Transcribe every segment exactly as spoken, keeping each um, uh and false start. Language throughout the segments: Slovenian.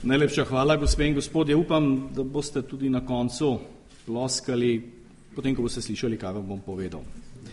Najlepša hvala, gospe in gospodje. Upam, da boste tudi na koncu ploskali, potem, ko boste slišali, kaj vam bom povedal.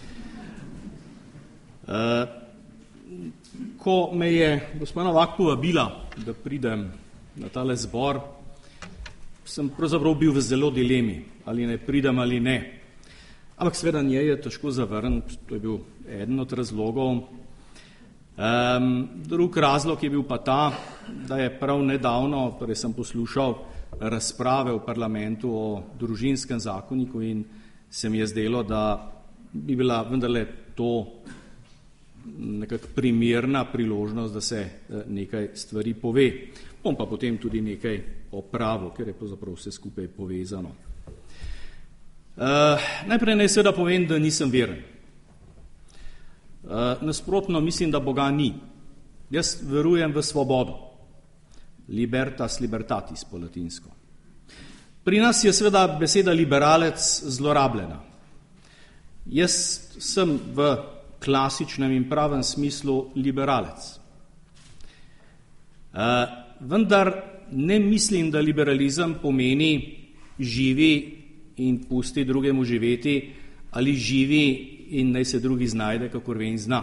Uh, ko me je gospa Novak povabila, da pridem na tale zbor, sem pravzaprav bil v zelo dilemi, ali ne pridem ali ne. Ampak seveda nje je težko zavrniti, to je bil eden od razlogov. Um, drug razlog je bil pa ta, da je prav nedavno, torej sem poslušal razprave v parlamentu o družinskem zakoniku in se mi je zdelo, da bi bila vendarle to nekako primerna priložnost, da se nekaj stvari pove. Bom pa potem tudi nekaj opravil, ker je pravzaprav vse skupaj povezano. Uh, najprej naj seveda povem, da nisem veren. Uh, nasprotno mislim, da Boga ni. Jaz verujem v svobodo. Libertas libertatis po latinsko. Pri nas je seveda beseda liberalec zlorabljena. Jaz sem v klasičnem in pravem smislu liberalec. Uh, vendar ne mislim, da liberalizem pomeni živi in pusti drugemu živeti ali živi in naj se drugi znajde, kakor ve in zna.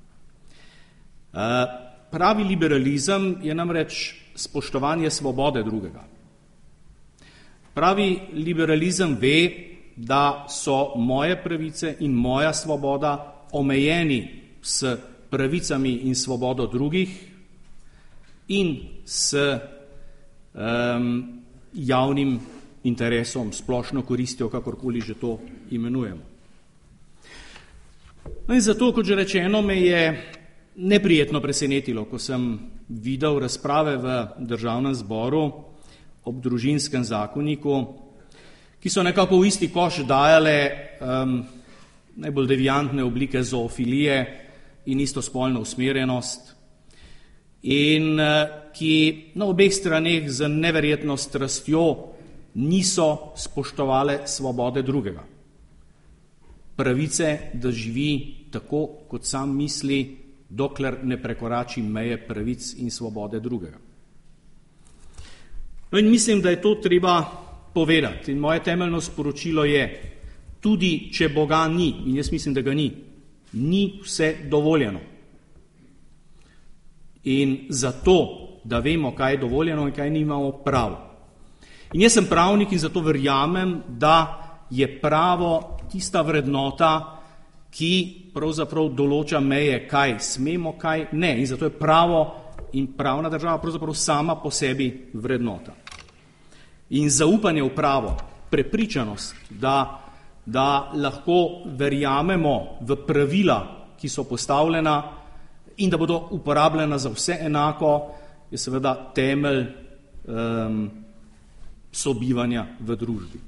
Pravi liberalizem je namreč spoštovanje svobode drugega. Pravi liberalizem ve, da so moje pravice in moja svoboda omejeni s pravicami in svobodo drugih in s um, javnim interesom, splošno koristjo, kakorkoli že to imenujemo. No in zato, kot že rečeno, me je neprijetno presenetilo, ko sem videl razprave v Državnem zboru ob družinskem zakoniku, ki so nekako v isti koš dajale um, najbolj deviantne oblike zoofilije in istospolno usmerjenost in uh, ki na obeh straneh z neverjetno strastjo niso spoštovale svobode drugega. Pravice, da živi tako, kot sam misli, dokler ne prekorači meje pravic in svobode drugega. No in mislim, da je to treba povedati. In moje temeljno sporočilo je, tudi če Boga ni, in jaz mislim, da ga ni, ni vse dovoljeno. In zato, da vemo, kaj je dovoljeno in kaj nimamo pravo. In jaz sem pravnik in zato verjamem, da je pravo tista vrednota, ki pravzaprav določa meje, kaj smemo, kaj ne. In zato je pravo in pravna država pravzaprav sama po sebi vrednota. In zaupanje v pravo, prepričanost, da, da lahko verjamemo v pravila, ki so postavljena in da bodo uporabljena za vse enako, je seveda temelj um, sobivanja v družbi.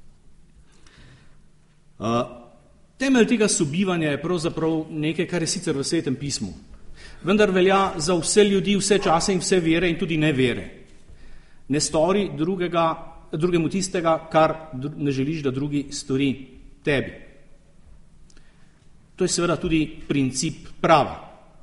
Uh, temelj tega sobivanja je pravzaprav nekaj, kar je sicer v Svetem pismu, vendar velja za vse ljudi, vse čase in vse vere in tudi nevere. Ne stori drugega, drugemu tistega, kar ne želiš, da drugi stori tebi. To je seveda tudi princip prava.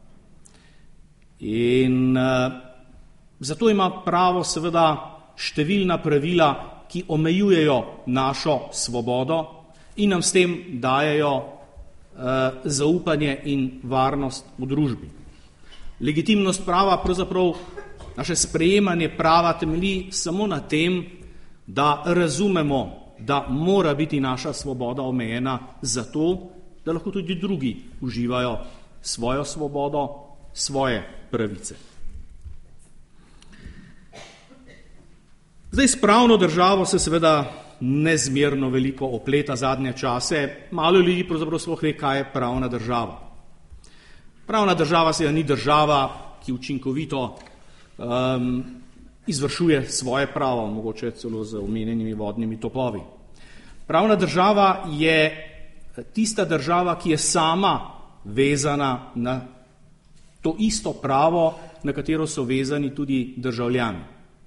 In uh, zato ima pravo seveda številna pravila, ki omejujejo našo svobodo in nam s tem dajejo uh, zaupanje in varnost v družbi. Legitimnost prava, pravzaprav naše sprejemanje prava temelji samo na tem, da razumemo, da mora biti naša svoboda omejena zato, da lahko tudi drugi uživajo svojo svobodo, svoje pravice. Zdaj, s pravno državo se seveda nezmerno veliko opleta zadnje čase. Malo ljudi pravzaprav sploh ve, kaj je pravna država. Pravna država seveda ni država, ki učinkovito um, izvršuje svoje pravo, mogoče celo z omenjenimi vodnimi topovi. Pravna država je tista država, ki je sama vezana na to isto pravo, na katero so vezani tudi državljani.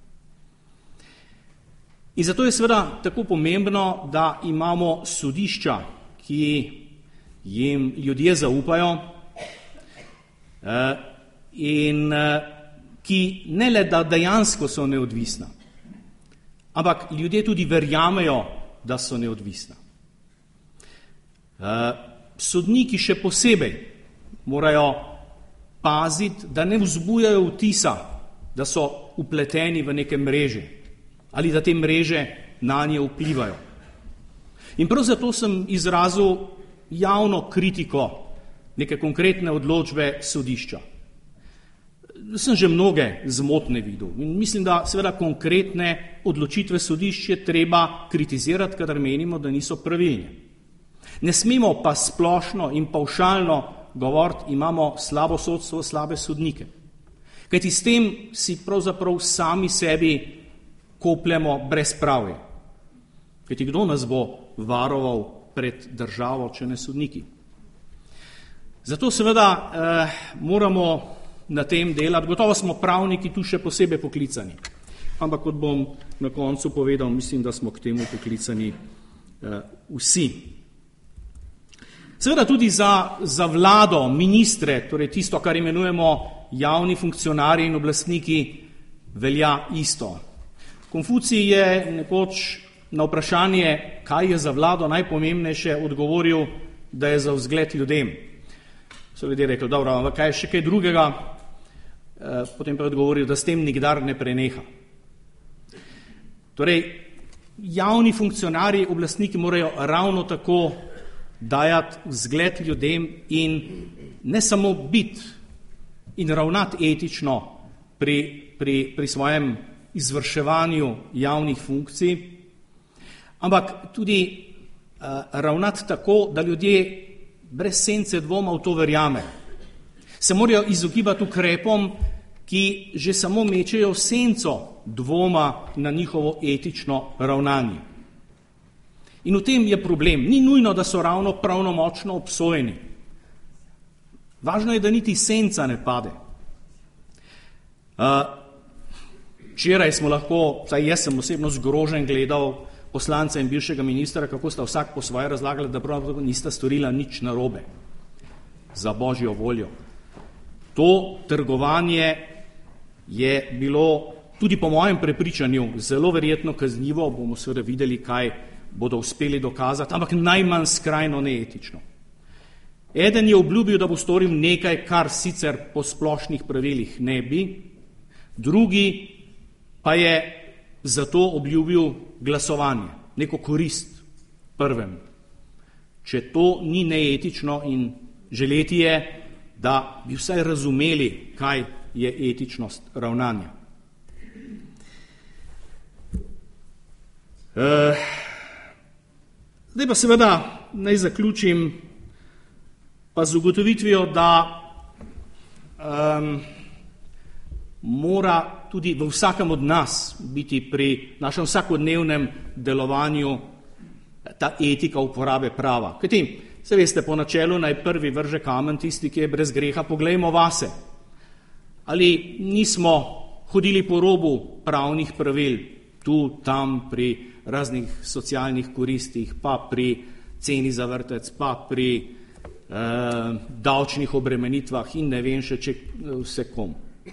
In zato je seveda tako pomembno, da imamo sodišča, ki jim ljudje zaupajo in ki ne le da dejansko so neodvisna, ampak ljudje tudi verjamejo, da so neodvisna. Uh, sodniki še posebej morajo paziti, da ne vzbujajo vtisa, da so upleteni v neke mreže ali da te mreže nanje vplivajo. In prav zato sem izrazil javno kritiko neke konkretne odločbe sodišča. Sem že mnoge zmotne videl in mislim, da seveda konkretne odločitve sodišč je treba kritizirati, kadar menimo, da niso pravilne. Ne smemo pa splošno in pavšalno govoriti, imamo slabo sodstvo, slabe sodnike. Kajti s tem si pravzaprav sami sebi kopljemo brezpravje. Kajti kdo nas bo varoval pred državo, če ne sodniki? Zato seveda eh, moramo na tem delati. Gotovo smo pravniki tu še posebej poklicani. Ampak kot bom na koncu povedal, mislim, da smo k temu poklicani eh, vsi. Seveda tudi za, za vlado, ministre, torej tisto, kar imenujemo javni funkcionarji in oblastniki, velja isto. Konfucij je nekoč na vprašanje, kaj je za vlado najpomembnejše, odgovoril, da je za vzgled ljudem. So ljudje rekli, dobro, ampak kaj je še kaj drugega? E, potem pa je odgovoril, da s tem nikdar ne preneha. Torej, javni funkcionarji, oblastniki morajo ravno tako dajati vzgled ljudem in ne samo biti in ravnati etično pri, pri, pri svojem izvrševanju javnih funkcij, ampak tudi uh, ravnati tako, da ljudje brez sence dvoma v to verjamejo. Se morajo izogibati ukrepom, ki že samo mečejo senco dvoma na njihovo etično ravnanje. In v tem je problem. Ni nujno, da so ravno pravnomočno obsojeni. Važno je, da niti senca ne pade. Včeraj uh, smo lahko, saj jaz sem osebno zgrožen gledal poslanca in bivšega ministra, kako sta vsak po svoje razlagali, da pravno nista storila nič narobe. Za božjo voljo. To trgovanje je bilo tudi po mojem prepričanju zelo verjetno kaznivo, bomo seveda videli, kaj bodo uspeli dokazati, ampak najmanj skrajno neetično. Eden je obljubil, da bo storil nekaj, kar sicer po splošnih pravilih ne bi, drugi pa je zato obljubil glasovanje, neko korist prvem. Če to ni neetično in želeti je, da bi vsaj razumeli, kaj je etičnost ravnanja. Uh, Zdaj pa seveda naj zaključim pa z ugotovitvijo, da um, mora tudi v vsakem od nas biti pri našem vsakodnevnem delovanju ta etika uporabe prava. Kajti, se veste, po načelu naj prvi vrže kamen tisti, ki je brez greha, poglejmo vase. Ali nismo hodili po robu pravnih pravil, tu, tam, pri raznih socialnih koristih, pa pri ceni za vrtec, pa pri eh, davčnih obremenitvah in ne vem še če, vse kom.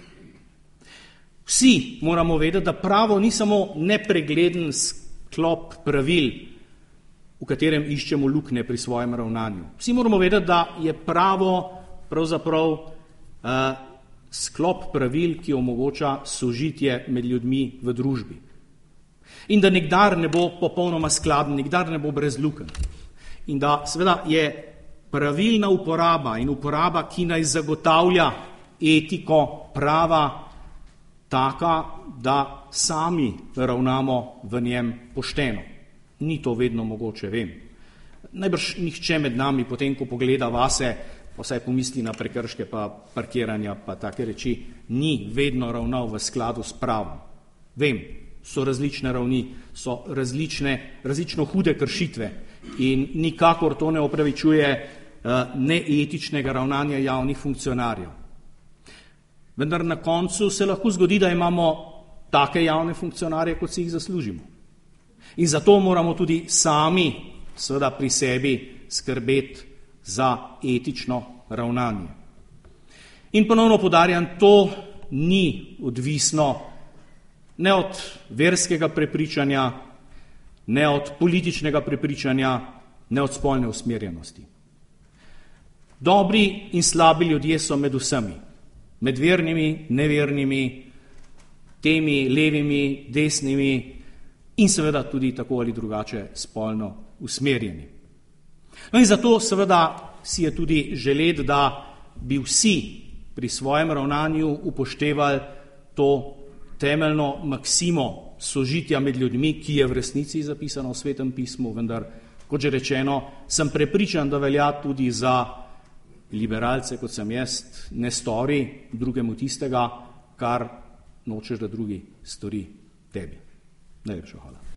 Vsi moramo vedeti, da pravo ni samo nepregleden sklop pravil, v katerem iščemo luknje pri svojem ravnanju. Vsi moramo vedeti, da je pravo pravzaprav eh, sklop pravil, ki omogoča sožitje med ljudmi v družbi. In da nikdar ne bo popolnoma skladen, nikdar ne bo brezluken. In da seveda je pravilna uporaba in uporaba, ki naj zagotavlja etiko prava, taka, da sami ravnamo v njem pošteno. Ni to vedno mogoče, vem. Najbrž nihče med nami, potem ko pogleda vase, pa vsaj pomisli na prekrške, pa parkiranja, pa take reči, ni vedno ravnal v skladu s pravom. Vem. So različne ravni, so različne, različno hude kršitve in nikakor to ne opravičuje uh, neetičnega ravnanja javnih funkcionarjev. Vendar na koncu se lahko zgodi, da imamo take javne funkcionarje, kot si jih zaslužimo. In zato moramo tudi sami, seveda pri sebi, skrbeti za etično ravnanje. In ponovno poudarjam, to ni odvisno ne od verskega prepričanja, ne od političnega prepričanja, ne od spolne usmerjenosti. Dobri in slabi ljudje so med vsemi, med vernimi, nevernimi, temi levimi, desnimi in seveda tudi tako ali drugače spolno usmerjeni. No in zato seveda si je tudi želeti, da bi vsi pri svojem ravnanju upoštevali to temeljno maksimo sožitja med ljudmi, ki je v resnici zapisano v Svetem pismu, vendar, kot že rečeno, sem prepričan, da velja tudi za liberalce, kot sem jaz, ne stori drugemu tistega, kar nočeš, da drugi stori tebi. Najlepša hvala.